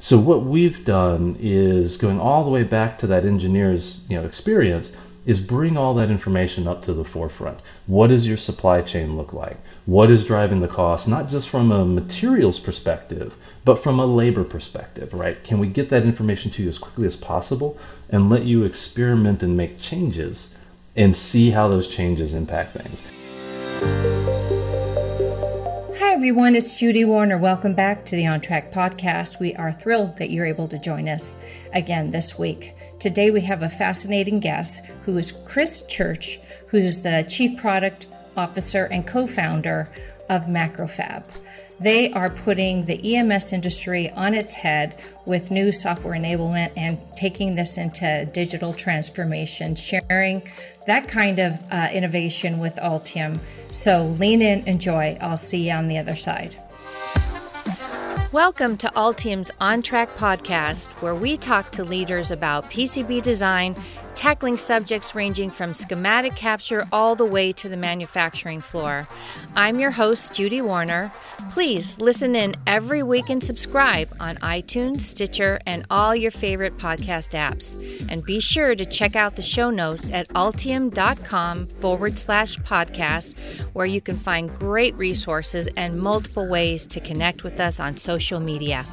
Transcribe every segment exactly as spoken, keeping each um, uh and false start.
So what we've done is going all the way back to that engineer's, you know, experience is bring all that information up to the forefront. What does your supply chain look like? What is driving the cost, not just from a materials perspective, but from a labor perspective, right? Can we get that information to you as quickly as possible and let you experiment and make changes and see how those changes impact things? Hi everyone, it's Judy Warner. Welcome back to the On Track podcast. We are thrilled that you're able to join us again this week. Today we have a fascinating guest who is Chris Church, who is the Chief Product Officer and co-founder of Macrofab. They are putting the E M S industry on its head with new software enablement and taking this into digital transformation, sharing that kind of uh, innovation with Altium. So lean in, enjoy. I'll see you on the other side. Welcome to Altium's On Track podcast, where we talk to leaders about P C B design, tackling subjects ranging from schematic capture all the way to the manufacturing floor. I'm your host, Judy Warner. Please listen in every week and subscribe on iTunes, Stitcher, and all your favorite podcast apps. And be sure to check out the show notes at altium.com forward slash podcast, where you can find great resources and multiple ways to connect with us on social media.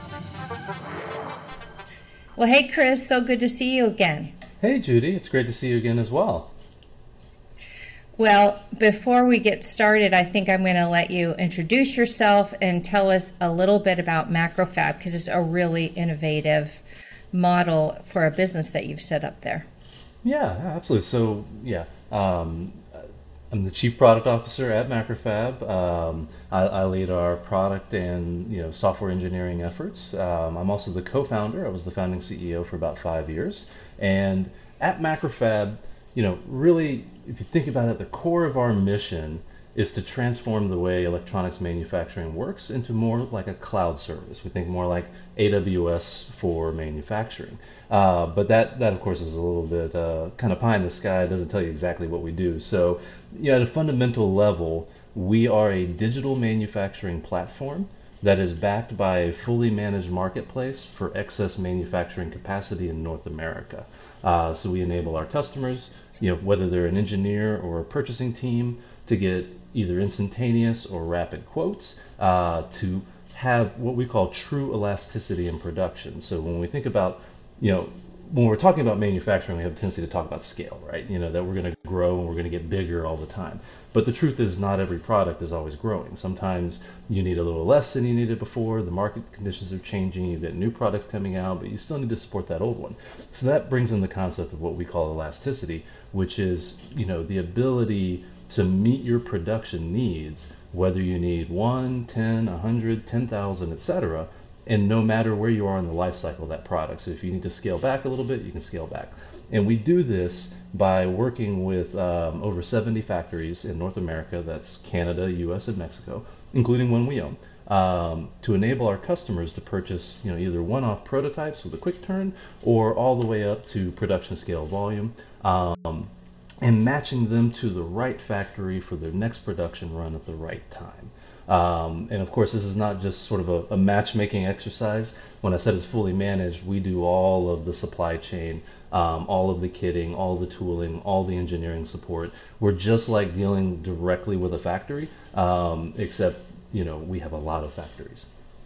Well, hey, Chris, so good to see you again. Hey, Judy, it's great to see you again as well. Well, before we get started, I think I'm going to let you introduce yourself and tell us a little bit about Macrofab, because it's a really innovative model for a business that you've set up there. Yeah, absolutely. So, yeah, um, I'm the Chief Product Officer at Macrofab. Um, I, I lead our product and you know software engineering efforts. Um, I'm also the co-founder. I was the founding C E O for about five years. And at Macrofab, you know, really, if you think about it, the core of our mission is to transform the way electronics manufacturing works into more like a cloud service. We think more like A W S for manufacturing. Uh, but that, that, of course, is a little bit uh, kind of pie in the sky. It doesn't tell you exactly what we do. So, you know, at a fundamental level, we are a digital manufacturing platform that is backed by a fully managed marketplace for excess manufacturing capacity in North America. Uh, so we enable our customers, you know, whether they're an engineer or a purchasing team, to get either instantaneous or rapid quotes, uh, to have what we call true elasticity in production. So when we think about, you know, when we're talking about manufacturing, we have a tendency to talk about scale, right? You know, that we're going to grow and we're going to get bigger all the time. But the truth is not every product is always growing. Sometimes you need a little less than you needed before. The market conditions are changing. You get new products coming out, but you still need to support that old one. So that brings in the concept of what we call elasticity, which is, you know, the ability to meet your production needs, whether you need one, ten, a hundred, ten thousand, et cetera, and no matter where you are in the life cycle of that product. So if you need to scale back a little bit, you can scale back. And we do this by working with um, over seventy factories in North America, that's Canada, U S, and Mexico, including one we own, um, to enable our customers to purchase you know, either one-off prototypes with a quick turn or all the way up to production scale volume, um, and matching them to the right factory for their next production run at the right time. Um, and of course, this is not just sort of a, a matchmaking exercise. When I said it's fully managed, we do all of the supply chain, um, all of the kitting, all the tooling, all the engineering support. We're just like dealing directly with a factory, um, except, you know, we have a lot of factories.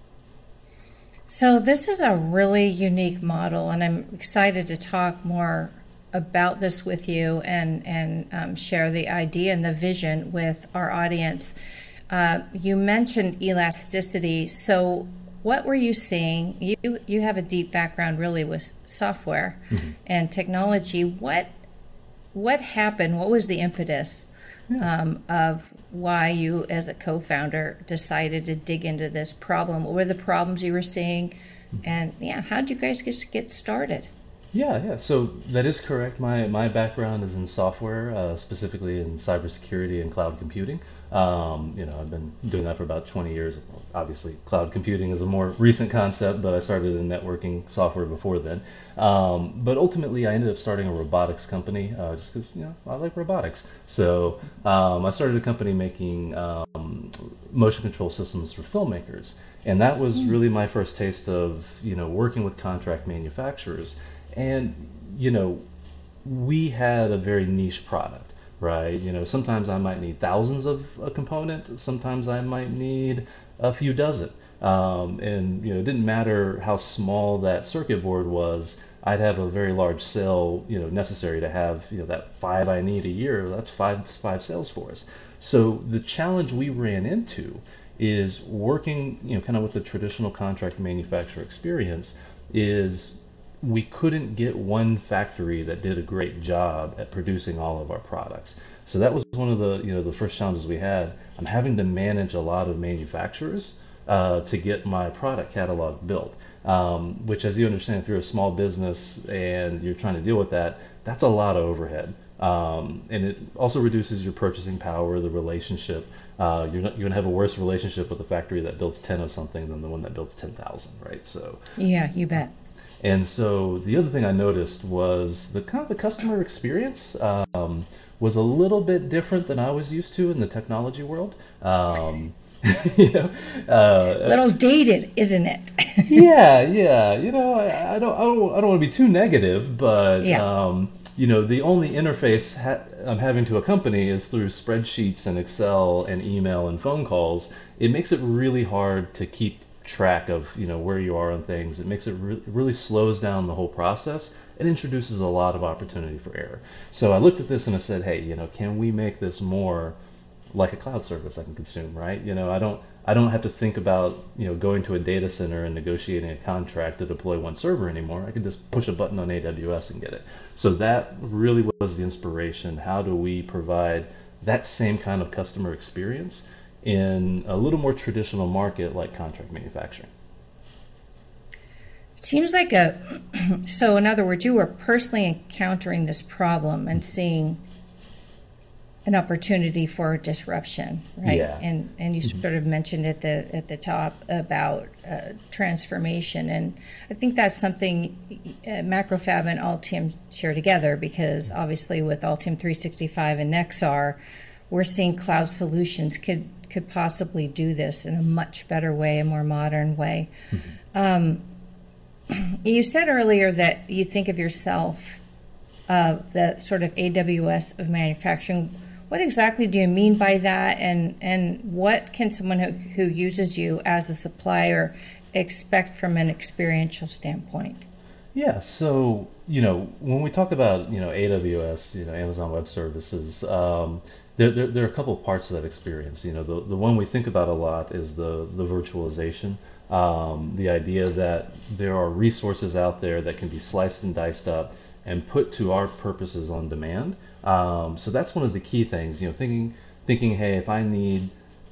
So this is a really unique model, and I'm excited to talk more about this with you and, and um, share the idea and the vision with our audience. Uh, you mentioned elasticity. So what were you seeing? You you have a deep background really with software mm-hmm. and technology. What what happened? What was the impetus yeah. um, of why you as a co-founder decided to dig into this problem? What were the problems you were seeing? Mm-hmm. And yeah, how did you guys get, get started? Yeah, yeah. So that is correct. My my background is in software, uh, specifically in cybersecurity and cloud computing. Um, you know, I've been doing that for about twenty years. Obviously, cloud computing is a more recent concept, but I started in networking software before then. Um, but ultimately, I ended up starting a robotics company uh, just because, you know, I like robotics. So um, I started a company making um, motion control systems for filmmakers. And that was really my first taste of, you know, working with contract manufacturers. And, you know, we had a very niche product, right? You know, sometimes I might need thousands of a component, sometimes I might need a few dozen. Um, and, you know, it didn't matter how small that circuit board was, I'd have a very large cell, you know, necessary to have, you know, that five I need a year, that's five, five cells for us. So the challenge we ran into is working, you know, kind of with the traditional contract manufacturer experience is we couldn't get one factory that did a great job at producing all of our products. So that was one of the, you know, the first challenges we had. I'm having to manage a lot of manufacturers uh, to get my product catalog built. Um, which, as you understand, if you're a small business and you're trying to deal with that, that's a lot of overhead. Um, and it also reduces your purchasing power, the relationship. Uh, you're not, you're gonna have a worse relationship with the factory that builds ten of something than the one that builds ten thousand, right? So Yeah, you bet. and so the other thing I noticed was the kind of the customer experience um, was a little bit different than I was used to in the technology world. Um, you know, uh, Little dated, isn't it? yeah, yeah. You know, I, I don't, I don't, I don't want to be too negative, but Yeah. um, you know, the only interface ha I'm having to a company is through spreadsheets and Excel and email and phone calls. It makes it really hard to keep track of, you know, where you are on things. It makes it re really slows down the whole process and introduces a lot of opportunity for error. So I looked at this and I said, hey, you know, can we make this more like a cloud service I can consume, right? You know, I don't I don't have to think about, you know, going to a data center and negotiating a contract to deploy one server anymore. I can just push a button on A W S and get it. So that really was the inspiration. How do we provide that same kind of customer experience in a little more traditional market like contract manufacturing? Seems like a, so in other words, you were personally encountering this problem and seeing an opportunity for disruption, right? Yeah. And and you sort of mentioned at the at the top about uh, transformation, and I think that's something uh, Macrofab and Altium share together because obviously with Altium three sixty-five and Nexar, we're seeing cloud solutions could could possibly do this in a much better way, a more modern way. Um, you said earlier that you think of yourself uh, the sort of A W S of manufacturing. What exactly do you mean by that, and and what can someone who, who uses you as a supplier expect from an experiential standpoint? Yeah, so you know when we talk about you know A W S, you know Amazon Web Services, um, there, there there are a couple of parts of that experience. You know the the one we think about a lot is the the virtualization, um, the idea that there are resources out there that can be sliced and diced up and put to our purposes on demand. Um, so that's one of the key things. You know thinking thinking, hey, if I need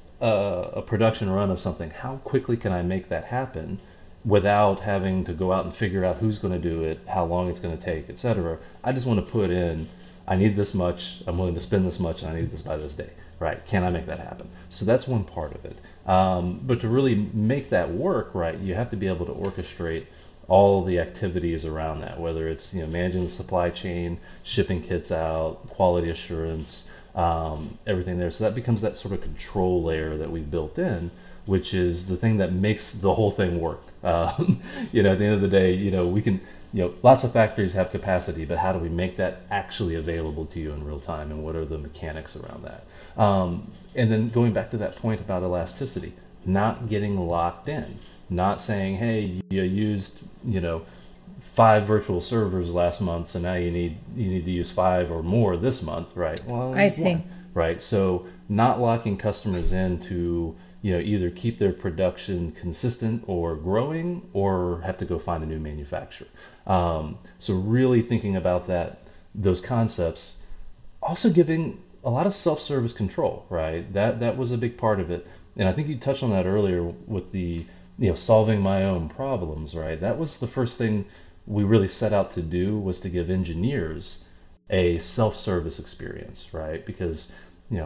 a, a production run of something, how quickly can I make that happen without having to go out and figure out who's going to do it, how long it's going to take, et cetera. I just want to put in, I need this much, I'm willing to spend this much, and I need this by this day, right? Can I make that happen? So that's one part of it. Um, but to really make that work, right, you have to be able to orchestrate all the activities around that, whether it's you know managing the supply chain, shipping kits out, quality assurance, um, everything there. So that becomes that sort of control layer that we've built in, which is the thing that makes the whole thing work. Um, you know, at the end of the day, you know, we can, you know, lots of factories have capacity, but how do we make that actually available to you in real time, and what are the mechanics around that? Um, and then going back to that point about elasticity, not getting locked in, not saying, hey, you used, you know, five virtual servers last month, so now you need you need to use five or more this month, right? Well, I'll I use see. one, right? So not locking customers in to you know either keep their production consistent or growing, or have to go find a new manufacturer. Um, so really thinking about that, those concepts, also giving a lot of self-service control, right? That that was a big part of it, and I think you touched on that earlier with the you know solving my own problems, right? That was the first thing we really set out to do, was to give engineers a self-service experience, right? Because you know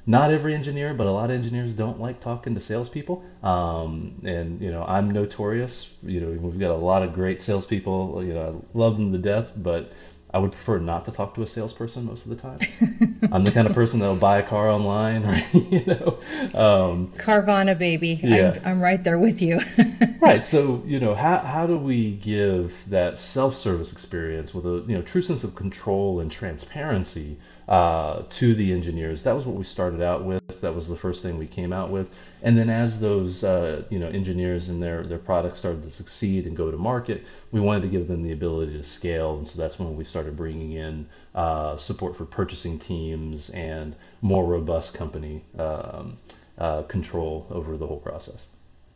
not every engineer, but a lot of engineers don't like talking to salespeople. Um, and you know, I'm notorious. You know, we've got a lot of great salespeople. You know, I love them to death, but I would prefer not to talk to a salesperson most of the time. I'm the kind of person that'll buy a car online, right? you know, um, Carvana, baby. I'm, yeah. I'm right there with you. Right. So, you know, how, how do we give that self-service experience with a, you know, true sense of control and transparency uh, to the engineers? That was what we started out with. That was the first thing we came out with. And then as those, uh, you know, engineers and their, their products started to succeed and go to market, we wanted to give them the ability to scale. And so that's when we started bringing in uh, support for purchasing teams and more robust company um, uh, control over the whole process.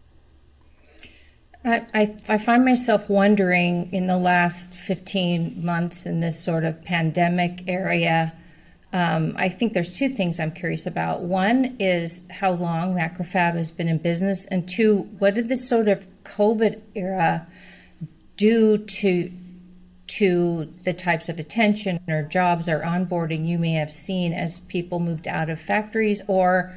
I, I, I find myself wondering in the last fifteen months in this sort of pandemic area. Um, I think there's two things I'm curious about. One is how long Macrofab has been in business, and two, what did this sort of COVID era do to to the types of attention or jobs or onboarding you may have seen as people moved out of factories, or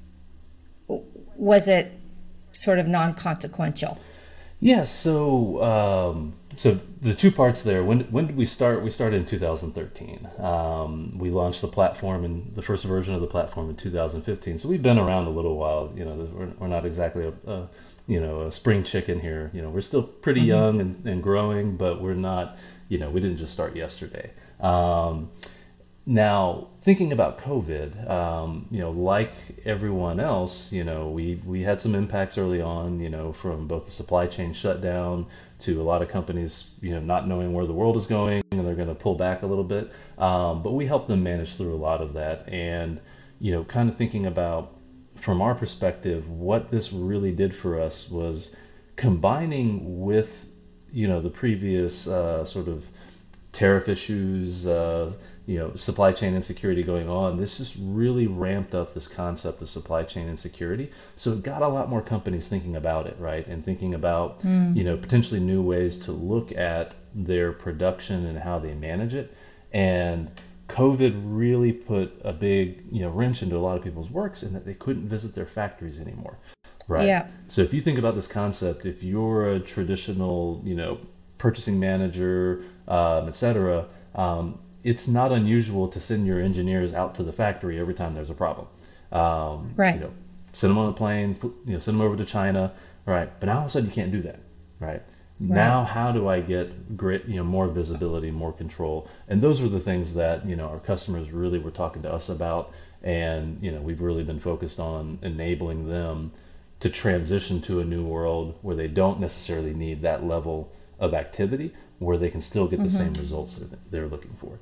was it sort of non-consequential? Yeah, so um, so the two parts there. When when did we start? We started in two thousand thirteen. Um, we launched the platform and the first version of the platform in two thousand fifteen. So we've been around a little while. You know, we're, we're not exactly a, a you know a spring chicken here. You know, we're still pretty Mm-hmm. young and, and growing, but we're not. You know, we didn't just start yesterday. Um, Now, thinking about COVID, um, you know, like everyone else, you know, we we had some impacts early on, you know, from both the supply chain shutdown to a lot of companies, you know, not knowing where the world is going and they're going to pull back a little bit. Um, but we helped them manage through a lot of that, and you know, kind of thinking about from our perspective, what this really did for us was combining with, you know, the previous uh, sort of tariff issues, uh, you know, supply chain insecurity going on. This just really ramped up this concept of supply chain insecurity. So it got a lot more companies thinking about it, right? And thinking about, you know, potentially new ways to look at their production and how they manage it. And COVID really put a big, you know, wrench into a lot of people's works in that they couldn't visit their factories anymore. Right. Yeah. So if you think about this concept, if you're a traditional, you know, purchasing manager, um, et cetera, um, it's not unusual to send your engineers out to the factory every time there's a problem. Um, you Right. know, send them on a plane, you know, send them over to China, right? But now all of a sudden you can't do that, right? Right. Now, how do I get great, you know, more visibility, more control? And those were the things that, you know, our customers really were talking to us about. And, you know, we've really been focused on enabling them to transition to a new world where they don't necessarily need that level of activity, where they can still get the same results that they're looking for.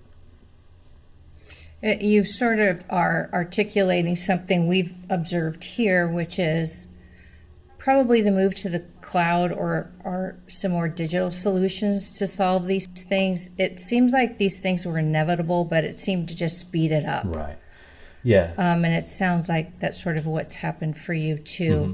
Uh, You sort of are articulating something we've observed here, which is probably the move to the cloud or, or some more digital solutions to solve these things. It seems like these things were inevitable, but it seemed to just speed it up. Right. Yeah. Um, and it sounds like that's sort of what's happened for you hmm too.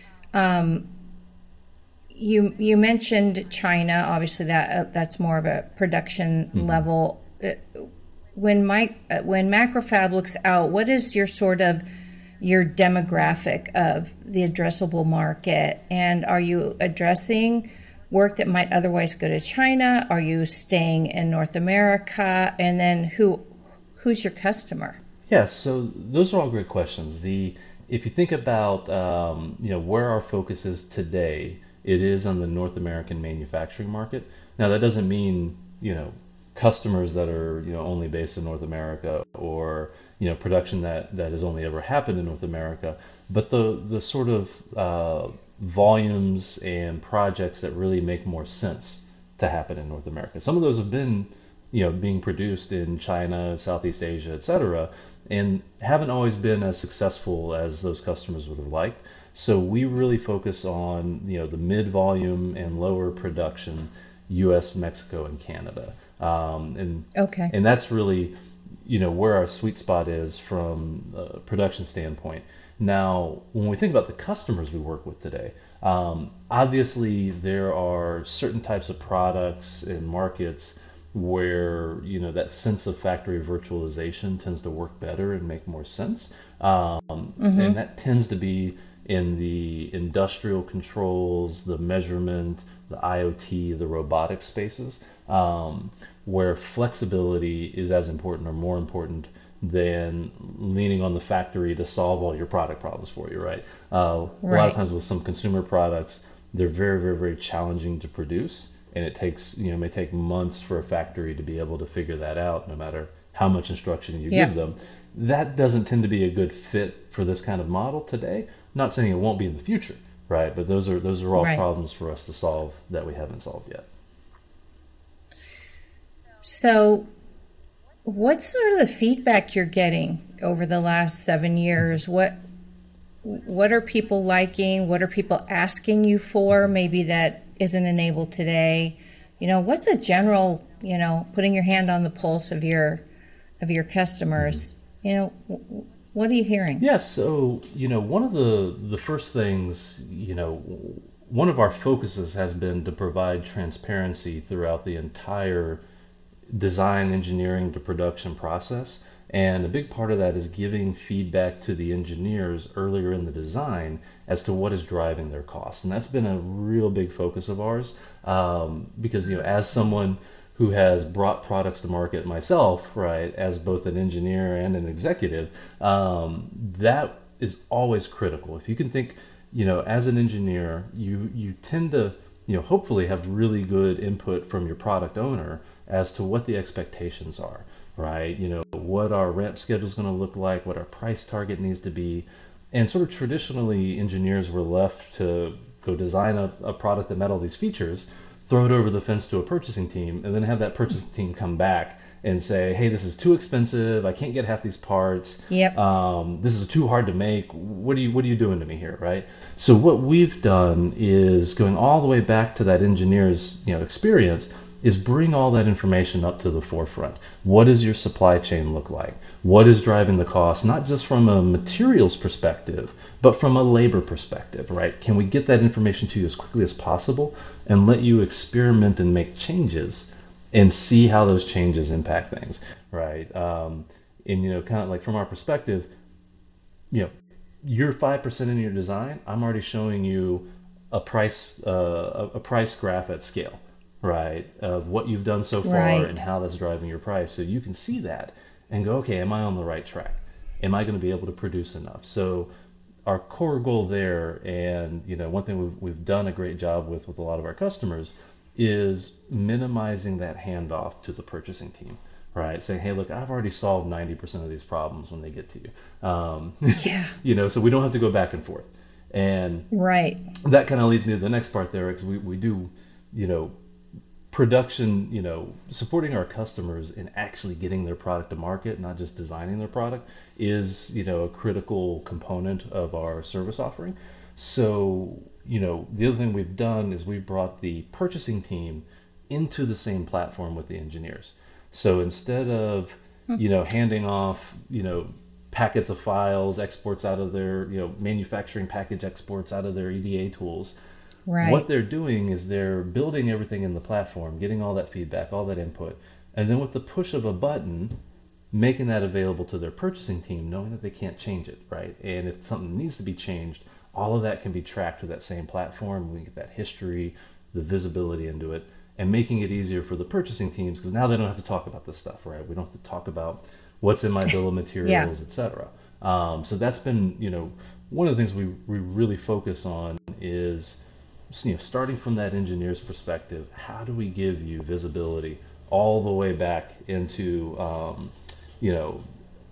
You you mentioned China. Obviously, that uh, that's more of a production hmm level. Uh, When Mike, uh, when Macrofab looks out, what is your sort of your demographic of the addressable market? And are you addressing work that might otherwise go to China? Are you staying in North America? And then who who's your customer? Yeah. So those are all great questions. The If you think about um, you know where our focus is today, it is on the North American manufacturing market. Now that doesn't mean you know customers that are you know only based in North America, or you know production that that has only ever happened in North America, but the the sort of uh, volumes and projects that really make more sense to happen in North America. Some of those have been you know being produced in China, Southeast Asia, et cetera, and haven't always been as successful as those customers would have liked. So we really focus on you know the mid volume and lower production U S, Mexico, and Canada. Um, and Okay. and that's really you know where our sweet spot is from a production standpoint. Now, when we think about the customers we work with today, um, obviously there are certain types of products and markets where you know that sense of factory virtualization tends to work better and make more sense. Um, and that tends to be in the industrial controls, the measurement, the IoT, the robotic spaces, um, where flexibility is as important or more important than leaning on the factory to solve all your product problems for you, right? Uh, a lot of Right. times with some consumer products, they're very, very, very challenging to produce, and it takes, you know, may take months for a factory to be able to figure that out, no matter how much instruction you Yeah. give them. That doesn't tend to be a good fit for this kind of model today. Not saying it won't be in the future, right? But those are those are all Right. problems for us to solve that we haven't solved yet. So, what's sort of the feedback you're getting over the last seven years? What what are people liking? What are people asking you for? Maybe that isn't enabled today. You know, what's a general, you know, putting your hand on the pulse of your of your customers? You know, what are you hearing? Yeah, so you know, one of the the first things, you know, one of our focuses has been to provide transparency throughout the entire design engineering to production process. And a big part of that is giving feedback to the engineers earlier in the design as to what is driving their costs. And that's been a real big focus of ours, um, because, you know, as someone who has brought products to market myself, right, as both an engineer and an executive, um, that is always critical. If you can think, you know, as an engineer, you you tend to, you know, hopefully have really good input from your product owner as to what the expectations are, right? You know, what our ramp schedule is going to look like, what our price target needs to be. And sort of traditionally, engineers were left to go design a, a product that met all these features, throw it over the fence to a purchasing team, and then have that purchasing team come back and say, hey, this is too expensive. I can't get half these parts. Yep. Um, this is too hard to make. What are you What are you doing to me here, right? So what we've done is going all the way back to that engineer's you know experience is bring all that information up to the forefront. What does your supply chain look like? What is driving the cost, not just from a materials perspective, but from a labor perspective, right? Can we get that information to you as quickly as possible and let you experiment and make changes and see how those changes impact things, right? Um, and, you know, kind of like from our perspective, you know, you're five percent in your design, I'm already showing you a price uh, a, a price graph at scale, right, of what you've done so far and Right. how that's driving your price. So you can see that and go, okay, am I on the right track? Am I going to be able to produce enough? So our core goal there, and you know, one thing we've we've done a great job with with a lot of our customers is minimizing that handoff to the purchasing team, right? Saying, hey, look, I've already solved ninety percent of these problems when they get to you. Um, Yeah. you know, so we don't have to go back and forth. And Right. that kind of leads me to the next part there, because we, we do, you know, production, you know, supporting our customers in actually getting their product to market, not just designing their product, is, you know, a critical component of our service offering. So, you know, the other thing we've done is we've brought the purchasing team into the same platform with the engineers. So instead of, you know, handing off, you know, packets of files, exports out of their, you know, manufacturing package exports out of their E D A tools, what Right. they're doing is they're building everything in the platform, getting all that feedback, all that input, and then with the push of a button, making that available to their purchasing team, knowing that they can't change it, right? And if something needs to be changed, all of that can be tracked to that same platform. We get that history, the visibility into it, and making it easier for the purchasing teams because now they don't have to talk about this stuff, right? We don't have to talk about what's in my bill of Yeah. materials, et cetera. Um, so that's been, you know, one of the things we, we really focus on is, you know, starting from that engineer's perspective, how do we give you visibility all the way back into, um, you know,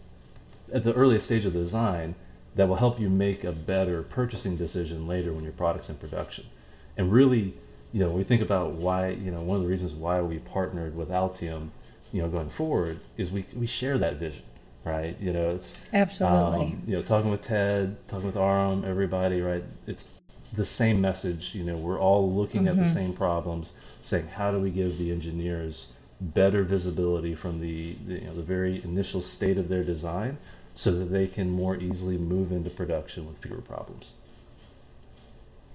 at the earliest stage of the design that will help you make a better purchasing decision later when your product's in production. And really, you know, when we think about why, you know, one of the reasons why we partnered with Altium, you know, going forward is we, we share that vision, right? You know, it's, Absolutely. um, you know, talking with Ted, talking with Aram, everybody, right? It's the same message. You know, we're all looking at the same problems, saying how do we give the engineers better visibility from the, the you know the very initial state of their design, so that they can more easily move into production with fewer problems.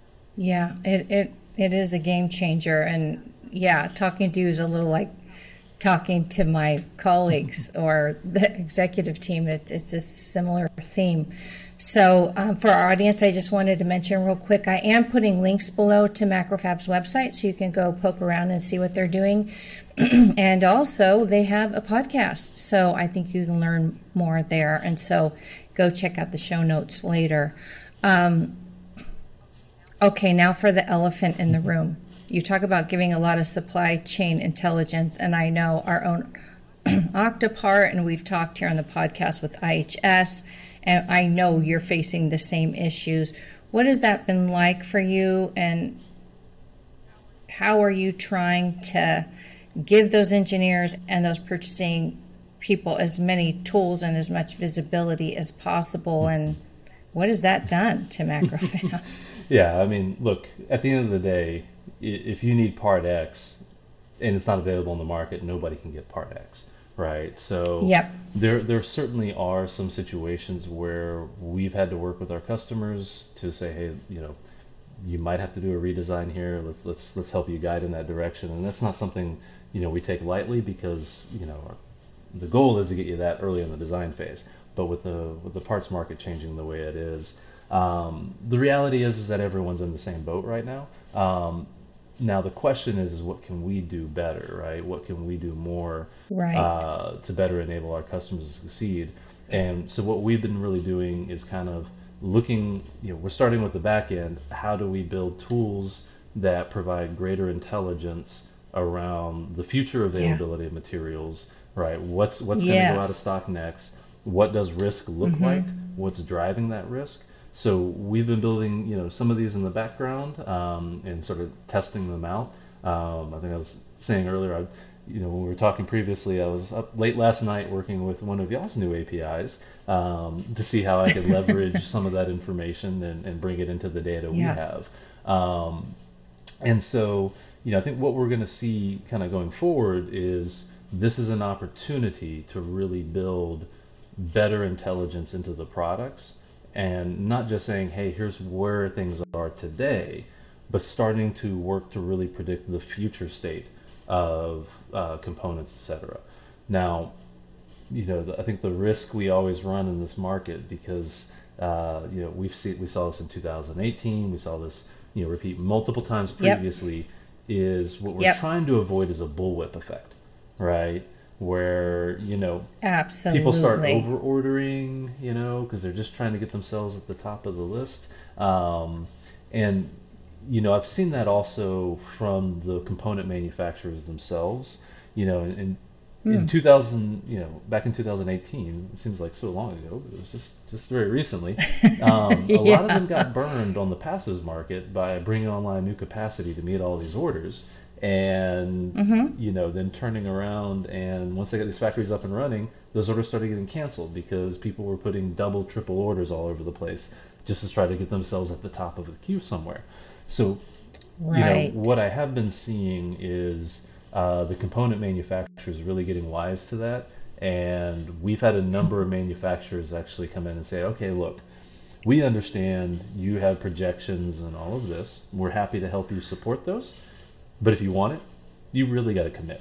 Yeah. It it it is a game changer, and yeah, talking to you is a little like talking to my colleagues or the executive team. It, it's a similar theme. So um, for our audience, I just wanted to mention real quick, I am putting links below to Macrofab's website so you can go poke around and see what they're doing. And also they have a podcast, so I think you can learn more there. And so go check out the show notes later. Um, okay, now for the elephant in the room. You talk about giving a lot of supply chain intelligence, and I know our own Octopart, and we've talked here on the podcast with I H S, and I know you're facing the same issues. What has that been like for you, and how are you trying to give those engineers and those purchasing people as many tools and as much visibility as possible, and what has that done to Macrofab? Yeah, I mean, look, at the end of the day, if you need part X and it's not available in the market, nobody can get part X, right? So Yep. there there certainly are some situations where we've had to work with our customers to say, hey, you know, you might have to do a redesign here. Let's let's let's help you guide in that direction. And that's not something, you know, we take lightly because, you know, our, the goal is to get you that early in the design phase. But with the with the parts market changing the way it is, um, the reality is, is that everyone's in the same boat right now. Um, now the question is, is what can we do better, right? What can we do more Right. uh, to better enable our customers to succeed? And so what we've been really doing is kind of looking, you know, we're starting with the back end. How do we build tools that provide greater intelligence around the future Yeah. availability of materials, right? What's what's going to go Yeah. out of stock next? What does risk look like? What's driving that risk? So we've been building, you know, some of these in the background um, and sort of testing them out. Um, I think I was saying earlier, I, you know, when we were talking previously, I was up late last night working with one of y'all's new A P Is um, to see how I could leverage some of that information and, and bring it into the data we Yeah. have. Um, and so, you know, I think what we're going to see kind of going forward is this is an opportunity to really build better intelligence into the products and not just saying, hey, here's where things are today, but starting to work to really predict the future state of uh, components, et cetera. Now, you know, the, I think the risk we always run in this market because uh, you know we've seen we saw this in two thousand eighteen, we saw this you know repeat multiple times Yep. previously, is what we're Yep. trying to avoid is a bullwhip effect, right? Where you know people start Absolutely. over ordering, you know, because they're just trying to get themselves at the top of the list. Um, and, you know, I've seen that also from the component manufacturers themselves, you know, in, in two thousand, you know, back in two thousand eighteen, it seems like so long ago, but it was just, just very recently. Um, a lot of Yeah. them got burned on the passives market by bringing online new capacity to meet all these orders and you know then turning around and once they got these factories up and running those orders started getting canceled because people were putting double triple orders all over the place just to try to get themselves at the top of the queue somewhere. So you know Right. what I have been seeing is uh, the component manufacturers really getting wise to that, and we've had a number of manufacturers actually come in and say, okay, look, we understand you have projections and all of this, we're happy to help you support those, but if you want it, you really got to commit.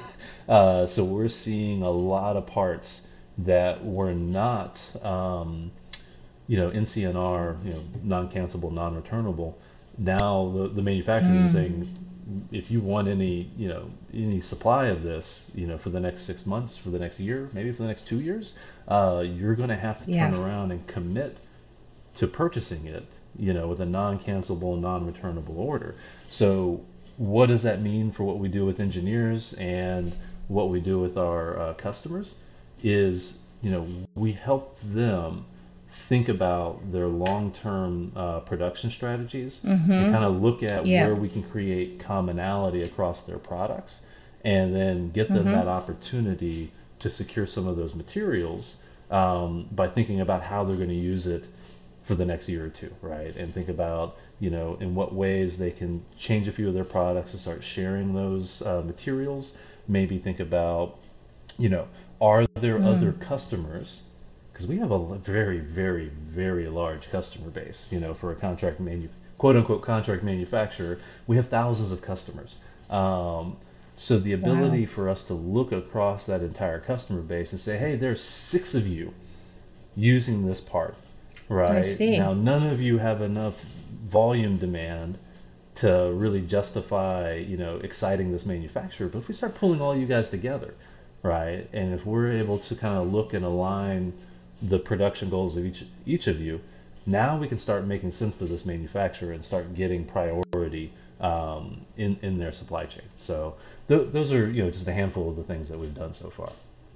uh, so we're seeing a lot of parts that were not, um, you know, N C N R, you know, non-cancelable, non-returnable. Now the, the manufacturers are saying, if you want any, you know, any supply of this, you know, for the next six months, for the next year, maybe for the next two years, uh, you're going to have to turn Yeah. around and commit to purchasing it, you know, with a non-cancelable, non-returnable order. So what does that mean for what we do with engineers and what we do with our uh, customers? Is you know we help them think about their long-term uh, production strategies and kind of look at Yeah. where we can create commonality across their products, and then get them that opportunity to secure some of those materials um, by thinking about how they're going to use it for the next year or two, right? And think about, you know, in what ways they can change a few of their products and start sharing those uh, materials. Maybe think about, you know, are there other customers? Because we have a very, very, very large customer base, you know, for a contract manu quote unquote contract manufacturer, we have thousands of customers. Um, So the Wow. ability for us to look across that entire customer base and say, hey, there's six of you using this part, I right? Now, see. none of you have enough volume demand to really justify, you know, exciting this manufacturer. But if we start pulling all you guys together, right, and if we're able to kind of look and align the production goals of each each of you, now we can start making sense to this manufacturer and start getting priority um, in in their supply chain. So th- those are, you know, just a handful of the things that we've done so far.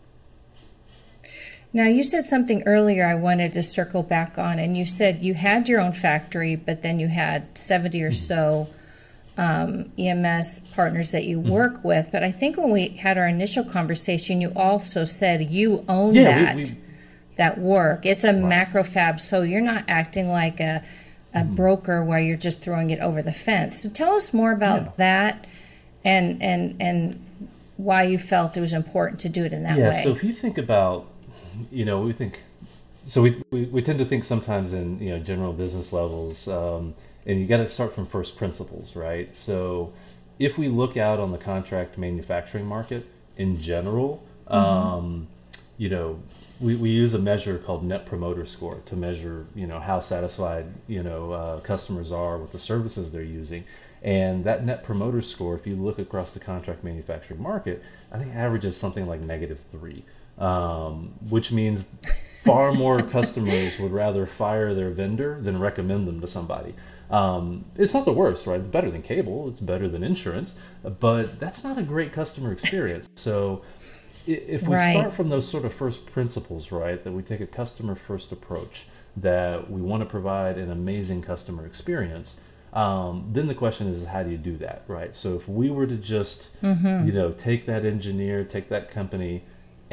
Now, you said something earlier I wanted to circle back on, and you said you had your own factory, but then you had seventy or Mhm. so E M S partners that you Mhm. work with. But I think when we had our initial conversation, you also said you own Yeah, we, that we that work. It's a right. macro fab, so you're not acting like a a Mhm. broker where you're just throwing it over the fence. So tell us more Yeah. about that and and and why you felt it was important to do it in that Yeah, so way. if you think about, you know, we think, so we, we, we tend to think sometimes in, you know, general business levels, um, and you got to start from first principles, right? So if we look out on the contract manufacturing market in general, um, you know, we, we use a measure called Net Promoter Score to measure, you know, how satisfied, you know, uh, customers are with the services they're using. And that Net Promoter Score, if you look across the contract manufacturing market, I think averages something like negative three, um, which means far more customers would rather fire their vendor than recommend them to somebody. Um, it's not the worst, right? It's better than cable, it's better than insurance, but that's not a great customer experience. So if we Right. start from those sort of first principles, right, that we take a customer first approach, that we want to provide an amazing customer experience, um, then the question is, how do you do that, right? So if we were to just, you know, take that engineer, take that company,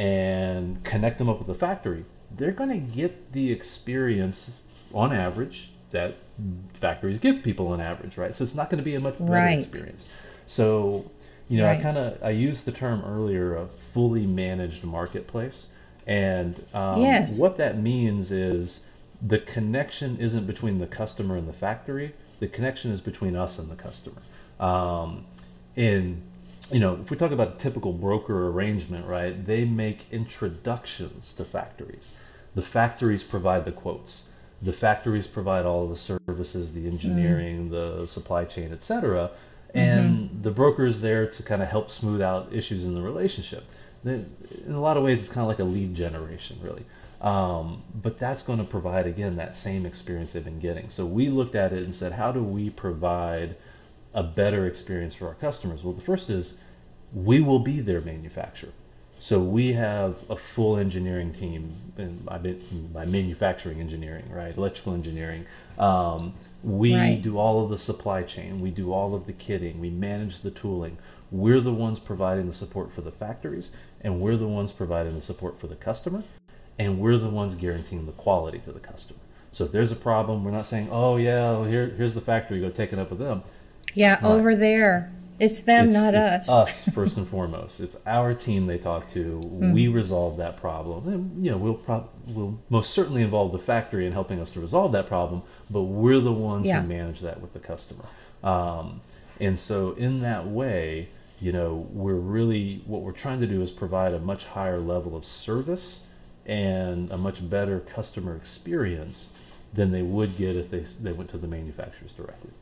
and connect them up with the factory, they're going to get the experience on average that factories give people on average, right? So it's not going to be a much better Right. experience. So, you know, I Right. kind of I used the term earlier, a fully managed marketplace, and um, Yes. what that means is the connection isn't between the customer and the factory. The connection is between us and the customer. Um, and you know, if we talk about a typical broker arrangement, right, they make introductions to factories. The factories provide the quotes. The factories provide all of the services, the engineering, the supply chain, et cetera. And the broker is there to kind of help smooth out issues in the relationship. In a lot of ways, it's kind of like a lead generation, really. Um, but that's going to provide, again, that same experience they've been getting. So we looked at it and said, how do we provide a better experience for our customers? Well, the first is we will be their manufacturer. So we have a full engineering team, and I mean by manufacturing engineering, right? Electrical engineering. Um, we Right. do all of the supply chain. We do all of the kitting. We manage the tooling. We're the ones providing the support for the factories, and we're the ones providing the support for the customer, and we're the ones guaranteeing the quality to the customer. So if there's a problem, we're not saying, "Oh yeah, well, here here's the factory. Go take it up with them." Yeah, Right. over there. It's them, It's not it's us. us first and foremost. It's our team they talk to. We resolve that problem, and you know we'll prob- we'll most certainly involve the factory in helping us to resolve that problem. But we're the ones who Yeah. manage that with the customer. Um, and so in that way, you know, we're really what we're trying to do is provide a much higher level of service and a much better customer experience than they would get if they they went to the manufacturers directly.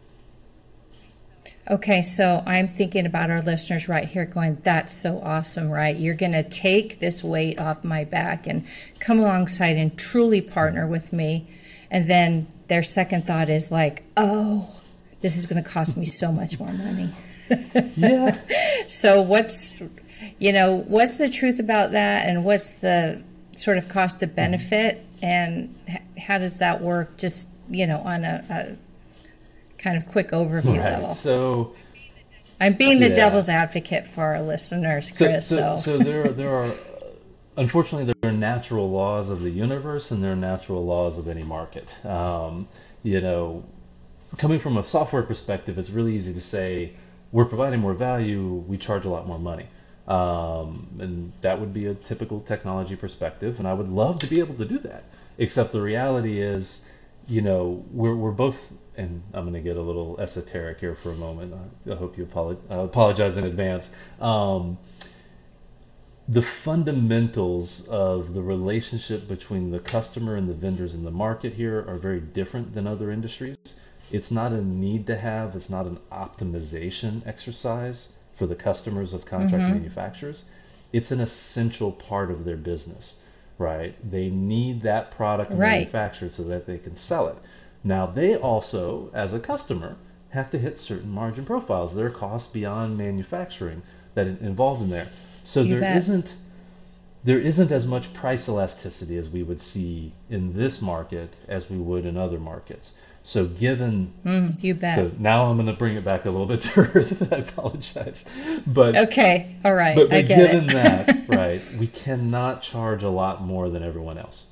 Okay, so I'm thinking about our listeners right here going, that's so awesome, right? You're going to take this weight off my back and come alongside and truly partner with me. And then their second thought is like, oh, this is going to cost me so much more money. Yeah. So what's, you know, what's the truth about that and what's the sort of cost of Mhm. benefit and h- how does that work just, you know, on a, a kind of quick overview Right. level? So I'm being the yeah. devil's advocate for our listeners, So, Chris. so, So, so there, are, there are, unfortunately, there are natural laws of the universe, and there are natural laws of any market. Um, you know, coming from a software perspective, it's really easy to say we're providing more value, we charge a lot more money, um, and that would be a typical technology perspective. And I would love to be able to do that, except the reality is you know, we're, we're both, and I'm going to get a little esoteric here for a moment. I, I hope you apolo- I apologize in advance. Um, the fundamentals of the relationship between the customer and the vendors in the market here are very different than other industries. It's not a need to have, it's not an optimization exercise for the customers of contract manufacturers. It's an essential part of their business, right? They need that product Right. manufactured so that they can sell it. Now, they also, as a customer, have to hit certain margin profiles. There are costs beyond manufacturing that are involved in there. So You there bet. isn't there isn't as much price elasticity as we would see in this market as we would in other markets. So given Mm, you bet. so now I'm going to bring it back a little bit to earth. I apologize, but Okay. All right. but I but get given it. that, right, we cannot charge a lot more than everyone else.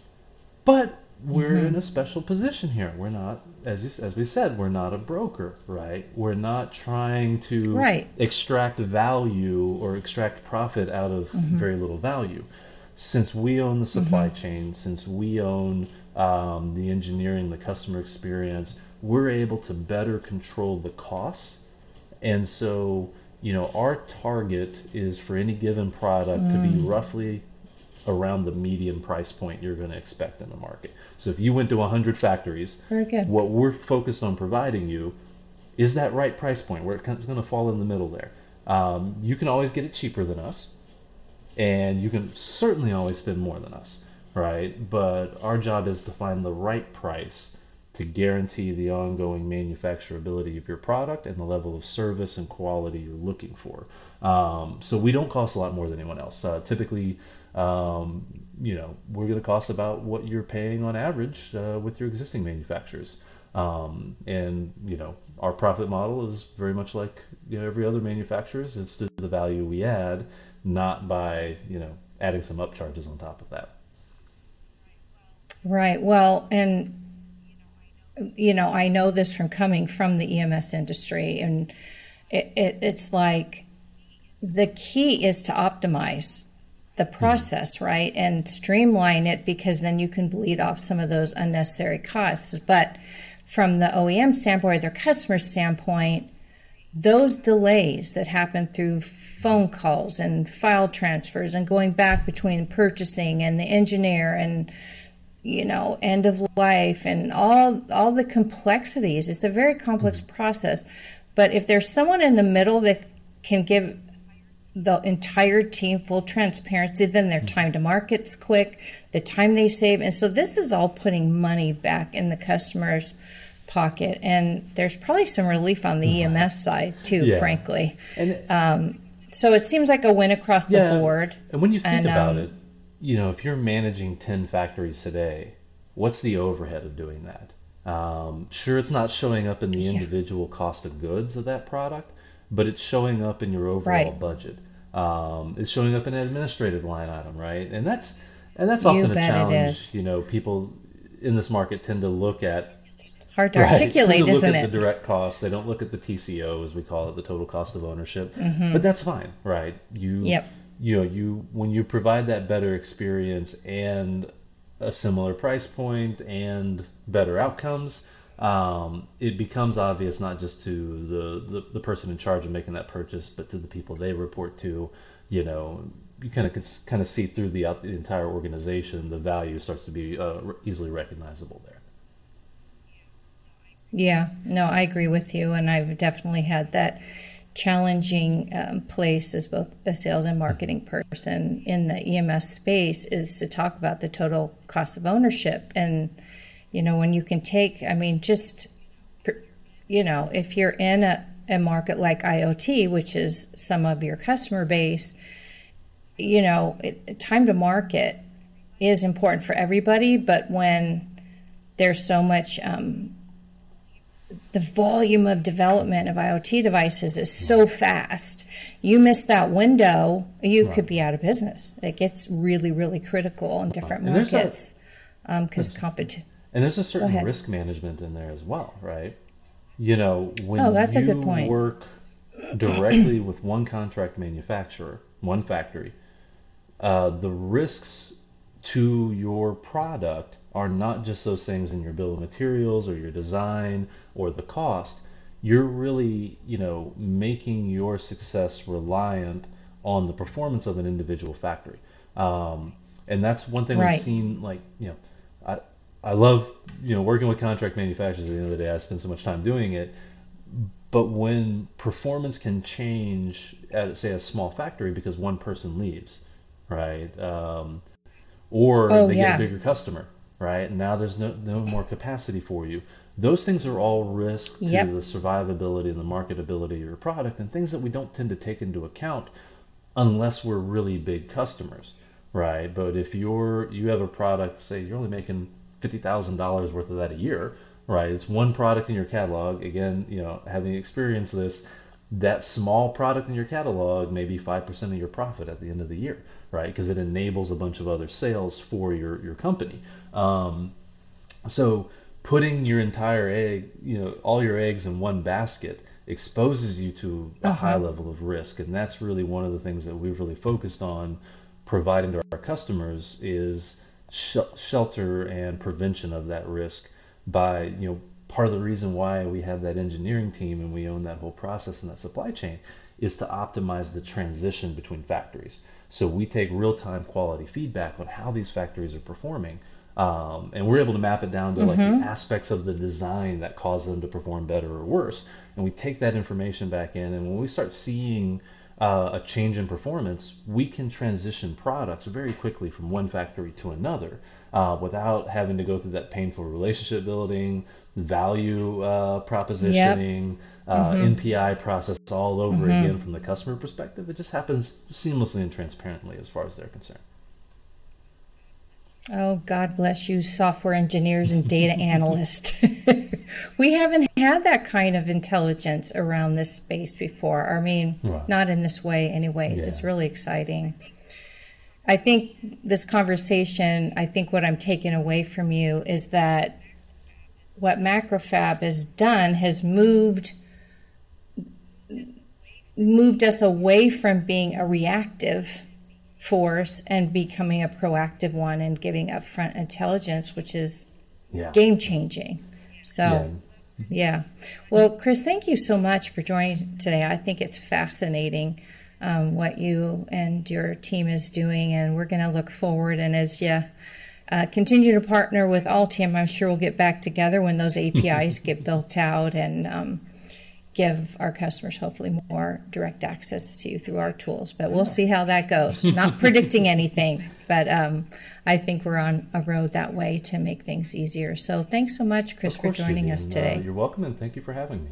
But we're in a special position here. We're not, as you, as we said, we're not a broker, right? We're not trying to Right. extract value or extract profit out of very little value. Since we own the supply chain, since we own um, the engineering, the customer experience, we're able to better control the costs. And so, you know, our target is for any given product to be roughly around the median price point you're going to expect in the market. So if you went to one hundred factories, Very good. what we're focused on providing you is that right price point where it's going to fall in the middle there. Um, you can always get it cheaper than us, and you can certainly always spend more than us, right? But our job is to find the right price to guarantee the ongoing manufacturability of your product and the level of service and quality you're looking for. Um, so we don't cost a lot more than anyone else. Uh, typically, um, you know, we're going to cost about what you're paying on average uh, with your existing manufacturers. Um, and you know, our profit model is very much like, you know, every other manufacturer's. It's to the value we add, not by, you know, adding some upcharges on top of that. Right. Well, and you know, I know this from coming from the E M S industry, and it, it, it's like the key is to optimize the Mm-hmm. process, right? And streamline it because then you can bleed off some of those unnecessary costs. But from the O E M standpoint, their customer standpoint, those delays that happen through phone calls and file transfers and going back between purchasing and the engineer and you know end of life and all all the complexities, it's a very complex Mm-hmm. process. But if there's someone in the middle that can give the entire team full transparency, then their time to market's quick, the time they save. And so this is all putting money back in the customer's pocket. And there's probably some relief on the E M S side too, Yeah. frankly. And So it seems like a win across the yeah, board. and when you think And about it, um, you know, if you're managing ten factories today, what's the overhead of doing that? Um, sure, it's not showing up in the yeah, individual cost of goods of that product, but it's showing up in your overall right. budget. Um, it's showing up in an administrative line item, right? And that's and that's You often a bet it challenge. is. You know, people in this market tend to look at It's hard to right. Tend to articulate, look isn't at the it? direct costs. They don't look at the T C O, as we call it, the total cost of ownership. But that's fine, right? You Yep. you know, you when you provide that better experience and a similar price point and better outcomes, um, it becomes obvious not just to the, the the person in charge of making that purchase, but to the people they report to. You know, you kind of kind of see through the, the entire organization. The value starts to be uh, easily recognizable there. Yeah, no, I agree with you, and I've definitely had that challenging um, place as both a sales and marketing person in the E M S space is to talk about the total cost of ownership. And, you know, when you can take, I mean, just, you know, if you're in a, a market like IoT, which is some of your customer base, you know, it, time to market is important for everybody, but when there's so much um, the volume of development of IoT devices is so fast. You miss that window, you Right. could be out of business. It gets really, really critical in different And there's a markets because competition. and there's a Go certain ahead. risk management in there as well, right? You know, Oh, when that's a you good point. work directly with one contract manufacturer, one factory, uh, the risks to your product are not just those things in your bill of materials or your design or the cost. You're really, you know, making your success reliant on the performance of an individual factory. Um, and that's one thing we've Right. seen, like, you know, I, I love, you know, working with contract manufacturers. At the end of the day, I spend so much time doing it. But when performance can change at, say, a small factory because one person leaves, right? Um, or Oh, they get a yeah. bigger customer, right? And now there's no, no more capacity for you. Those things are all risk to the Yep. survivability and the marketability of your product, and things that we don't tend to take into account unless we're really big customers, right? But if you're you have a product, say you're only making fifty thousand dollars worth of that a year, right? It's one product in your catalog. Again, you know, having experienced this, that small product in your catalog may be five percent of your profit at the end of the year, right? Because it enables a bunch of other sales for your your company. Um, so putting your entire egg, you know, all your eggs in one basket exposes you to a high Uh-huh. level of risk. And that's really one of the things that we've really focused on providing to our customers is sh- shelter and prevention of that risk by, you know, part of the reason why we have that engineering team and we own that whole process and that supply chain is to optimize the transition between factories. So we take real-time quality feedback on how these factories are performing, um, and we're able to map it down to like the Mm-hmm. aspects of the design that cause them to perform better or worse. And we take that information back in, and when we start seeing uh, a change in performance, we can transition products very quickly from one factory to another uh, without having to go through that painful relationship building, value uh, Yep. propositioning, uh, Mm-hmm. N P I process all over again Mm-hmm. from the customer perspective. It just happens seamlessly and transparently as far as they're concerned. Oh, God bless you, software engineers and data analysts. We haven't had that kind of intelligence around this space before. I mean, Right. not in this way, anyways. Yeah. It's really exciting. I think this conversation, I think what I'm taking away from you is that what Macrofab has done has moved moved us away from being a reactive force and becoming a proactive one and giving upfront intelligence, which is Yeah. game changing. Yeah. So, yeah. Well, Chris, thank you so much for joining today. I think it's fascinating um, what you and your team is doing, and we're going to look forward. And as you uh, continue to partner with Altium, I'm sure we'll get back together when those A P Is get built out and um, give our customers hopefully more direct access to you through our tools. But we'll see how that goes. Not predicting anything, but um, I think we're on a road that way to make things easier. So thanks so much, Chris, Of for course, joining Judy. us And uh, today. you're welcome, and thank you for having me.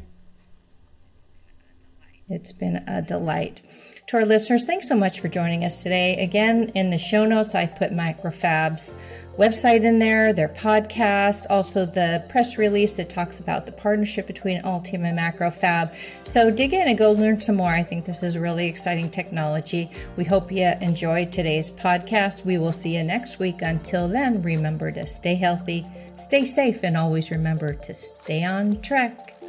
It's been a delight. To our listeners, thanks so much for joining us today. Again, in the show notes, I put Macrofab's website in there, their podcast, also the press release that talks about the partnership between Altium and Macrofab. So dig in and go learn some more. I think this is really exciting technology. We hope you enjoyed today's podcast. We will see you next week. Until then, remember to stay healthy, stay safe, and always remember to stay on track.